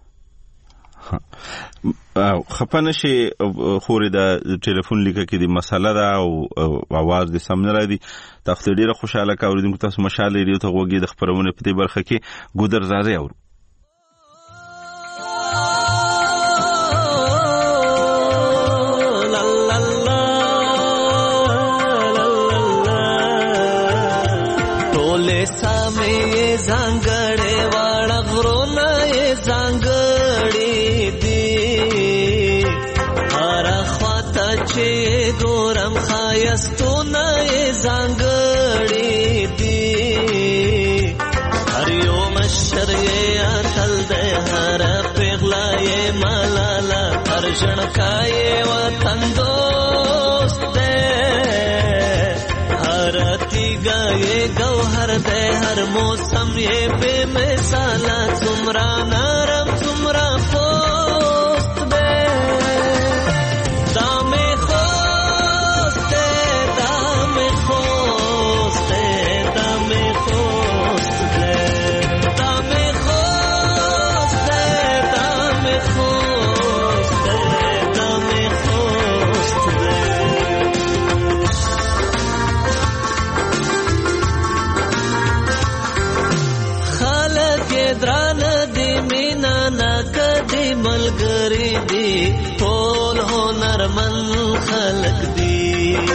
خپنه شي خوري د ټلیفون لیکه کې د مسله ده او आवाज د سم نه راځي تاسو ډیره خوشاله کاوریدونکو تاسو مشال لري ته وګړي د خبرونه په دې برخه کې ګودر زازه او ټوله سامي زنګړې واړه غرونه زنګړې چې ګورم خایستونه زنګړې دي هر یو مشر یې اتل ده هر پیغلا یې ملالا هر ژړکا یې وطن دوست ده هر تیګا یې ګوهر ده هر موسم یې بے مثال څومره نرم څومره ملګری دی ټول هنرمن خلق دی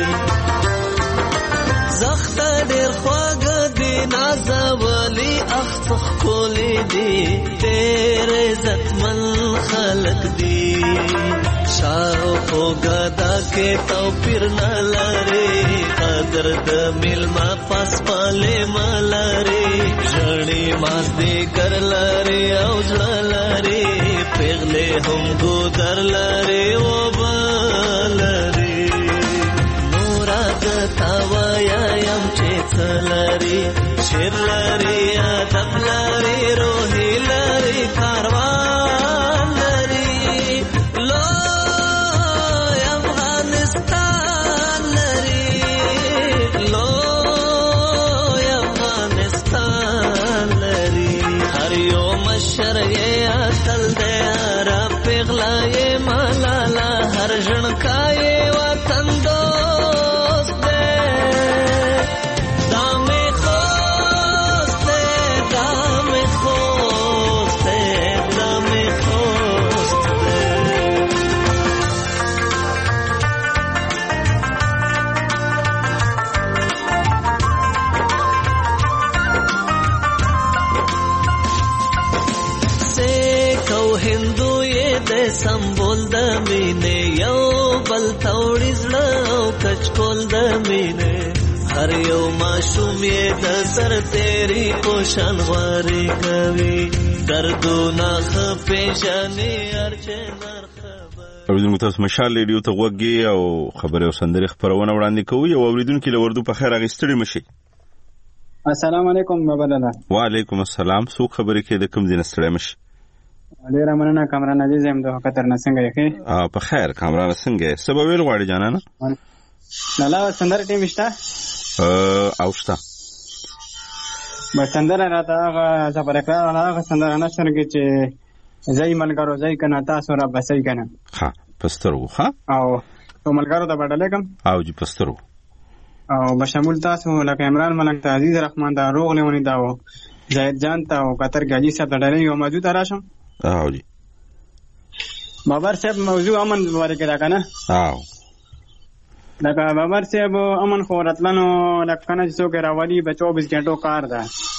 زخت ډېر خواږه دی نازولی اخ کولی دی ډېر عزتمن خلق دی شاو غدا کې توپیر نه لري قدر د ملما پاس پاله ملاري ژړې ماس دې کر لري او ځړ لري پیغله هم ګودر لري او بلري نورا تا ویا يم چې څلري شیر لري ادب لري روحي لري کاروان لري لو افغانستان لري لو افغانستان لري هر یو مشر یې اتل ده پیغلا یې ملالا هر ژړکا یې وطن دوست ده دامه خوست ده دامه خوست ده دامه خوست ده سیک او هندو د سمبول د مینې یو بل توړي زړه او کچکول د مینې هر یو ماشوم یې د سر تیری پوشان غواري کوي دردونه خپېژنې ارچنر اوریدونکو تاسو مشال ریډیو ته وګورئ او خبره او سندري خبرونه وړاندې کوي او اوریدونکو له وردو په خیر اغستړي مشي السلام علیکم بابا لالا وعلیکم السلام سو خبرې کې د کوم ځای نستړی مشي ډیر مننه کامران عزیز هم د خطر نه څنګه یې په خیر کامران څنګه سبب ویل غواړي جانانه لالا سندر ټیم شته اوشتا بس سندر راته هغه زبر کړه هغه سندر نه شرګي چې زای ملګرو زای کنه تاسو را بسای کنه ها پسترو ها او ملګرو ته بدل کوم او جی پسترو او بشمول تاسو لکه عمران ملک ته عزیز رحمان دا روغ لونی داو زید جان ته او قطر گاجی صاحب ته ډېر یو موجود راشم او جی بابر صاحب موضوع امن مبارک دا کنه او لکه بابر صاحب امن خو راتلنو لکه کنه چې څوک راوالي به 24 غنټو کار ده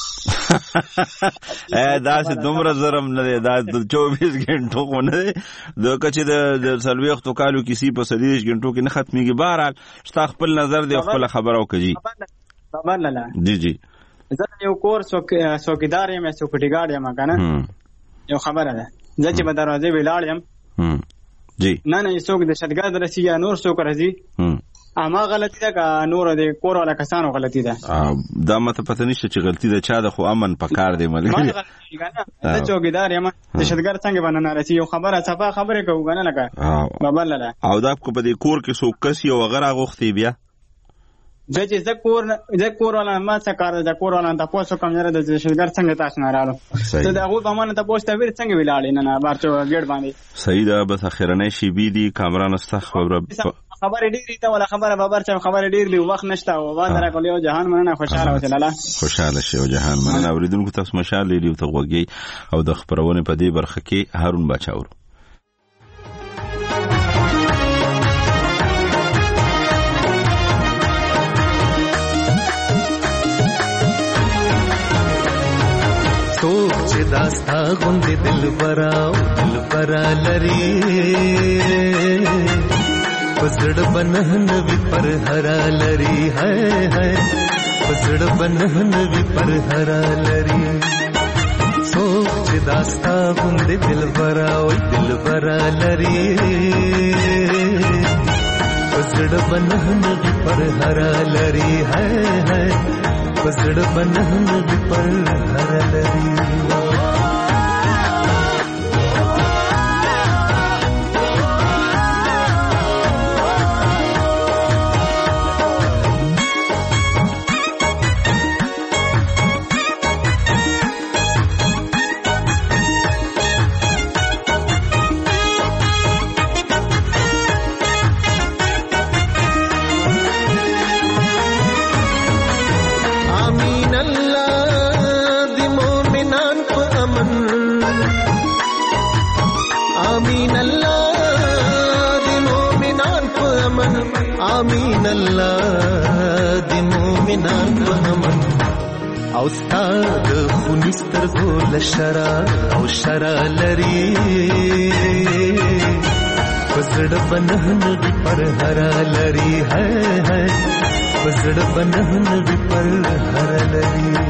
دا چې دومره زرم نه دی دا 24 غنټو خو نه دی د کچې د سلويختو کالو کسی په 30 غنټو کې نه ختميږي بهرحال ستا خپل نظر دی خپل خبرو کوي خبر لاله جی جی زه یو کور څوکیدار یم څوکټیګار یم کنه یو خبره ده زه چې په دروازه ولاړ یم جی نه څوک د شتګاد رسی یا نور څوک راځي اما غلطی ده که نور د کور ولا کسانو غلطی ده دا مته پته نشته چې غلطی ده چا د خو امن پکار دی ملګری ما غلطی کنه د چوکیدار یم دهشتګر څنګه باندې نارسي یو خبره صفه خبره کوو کنه لکه بابا لاله او دا کو په دې کور کې څوک کس یو غره غوښتي بیا د کور ولا ما څه کار د کور ولا تاسو کوم نه د دهشتګر څنګه تاسو نه رالو ته دا غو په مانه تاسو ته ویر څنګه ویلاړ نه بارچو ګډ باندې صحیح ده بس اخرنه شی بي دي کامران استخبر خبر ډیر ته ولا خبره بابر چې خبر ډیر دی وخت نشته او با درا کول یو جهان مننه خوشاله اوسه لاله خوشاله شي او جهان مننه اوریدونکو تاسو مشال لري ته وګي او د خبرونه په دې برخه کې هارون بچاور چې داستا غوندې دلبرا لري پسړ بنهن وی پر هرا لري هاي هاي پسړ بنهن وی پر هرا لري چې داستا غوندې دلبرا لري پسړ بنهن وی پر هرا لري هاي هاي پسړ بنهن وی پر هرا لري آمین الله د مومنان په امن او ستاد خونستر ګول شرا لري پسړ بنهن دی پر هرا لري هاي هاي پسړ بنهن دی پر هرا لري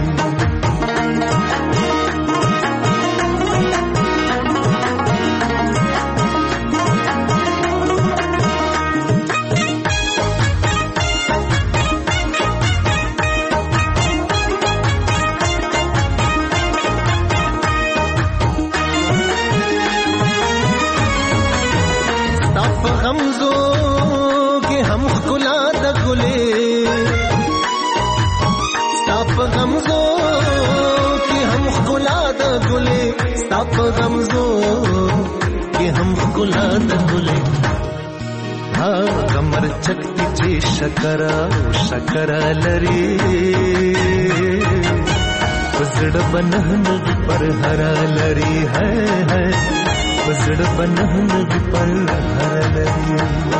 شکر لري پسړ بنهن پر هرا لري هاي هاي پسړ بنهن پر هرا لري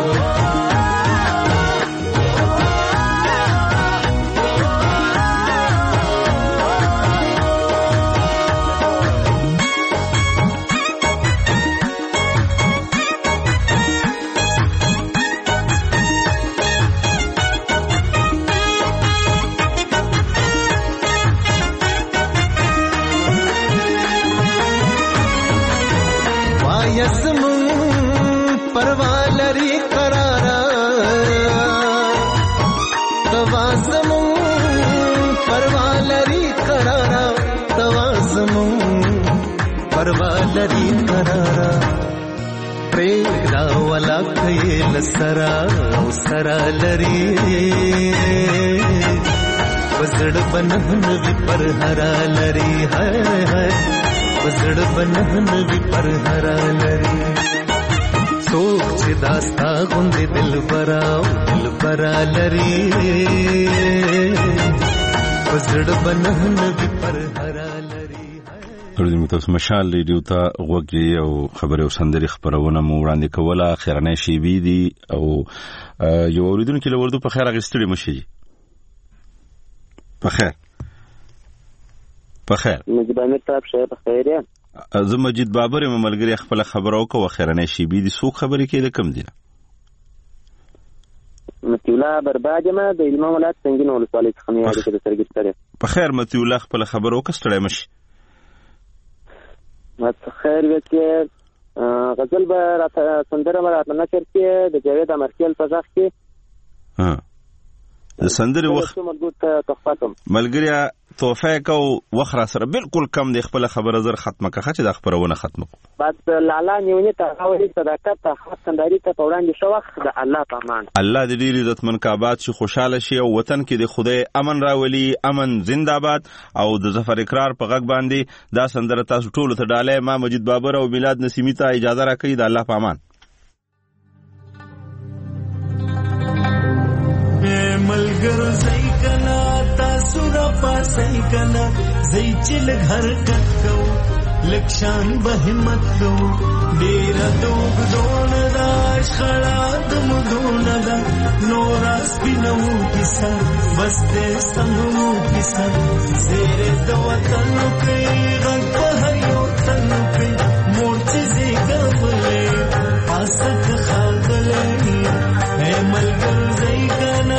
سرا لري پسړ بنهن وی پر هرا لري هاي هاي پسړ بنهن وی پر هرا لري چې داستا غوندې دلبرا لري پسړ بنهن وی پر هرا لري ورته متوس مشال ریډیو ته غوږی او خبره او سندري خبرونه مو وړاندې کوله خیرنه شی بي دي او یو اوریدونکو له ورته په خیر غستړي مشي په خیر مجید امیر صاحب شه په خیر یم زه مجید بابر مملګری خپل خبرو کو خیرنه شی بي دي سو خبرې کې کم دي متی الله برباد ما د علم ولایت څنګه نو ولسوالۍ څخه مې اړیکه د سرګیت کړې په خیر متی الله خپل خبرو کستړی مشي خیر وکړه غزل به راته سندره راته نشر کې د جاوید امرکیل په ځخ کې د سندري وخت ملګریا توفه کو وخره سره بالکل کم دی خپل خبره زر ختمه کړه چې د خبرونه ختمه کو بعد لالا نیونی ته غوړي صداقت ته خاطرداري ته وړاندې شو وخت د الله پامان الله دې ډېر عزتمن کابات شي خوشاله شي او وطن کې د خدای امن راولي امن زنده‌باد او د ظفر اقرار په غږ باندې دا سندره تاسو ټول ته ډاله ما مجید بابر او میلاد نسیمی ته اجازه راکړي د الله پامان ملګرو زئی کنا تاسو را پاسای کنا زئی چل گھر کټو لکشان به همت کو ډیر دوغ دون دا خړا دم دون دا نور سپینو کیسه بس دې سمو کیسه زیر د وطن کې غږ په هیو تن کې مورچې زیګملې پاسک خاغلې اے ملګرو زئی کنا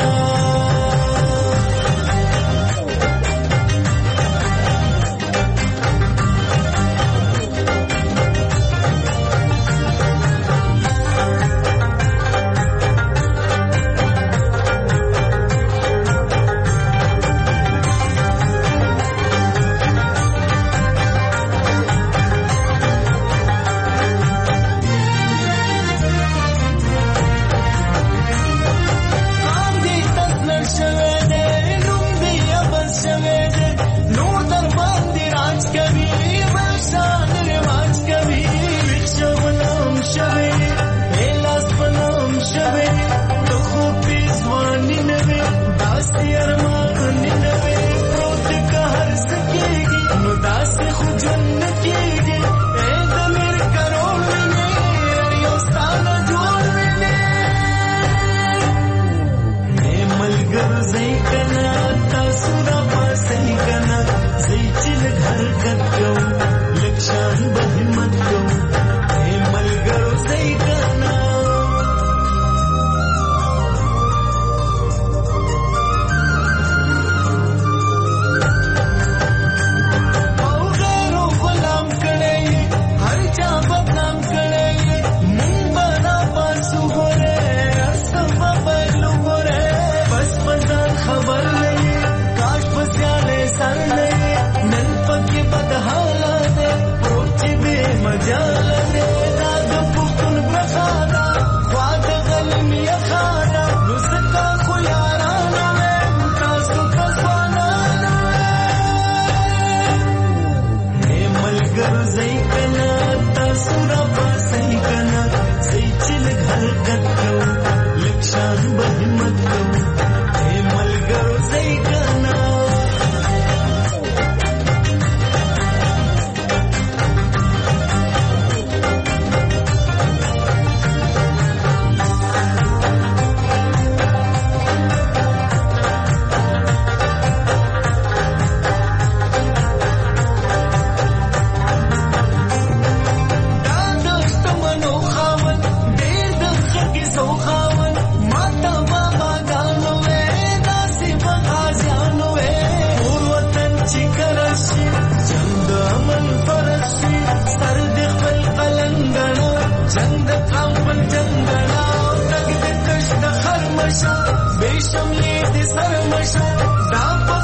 Besham ye de sarmasha da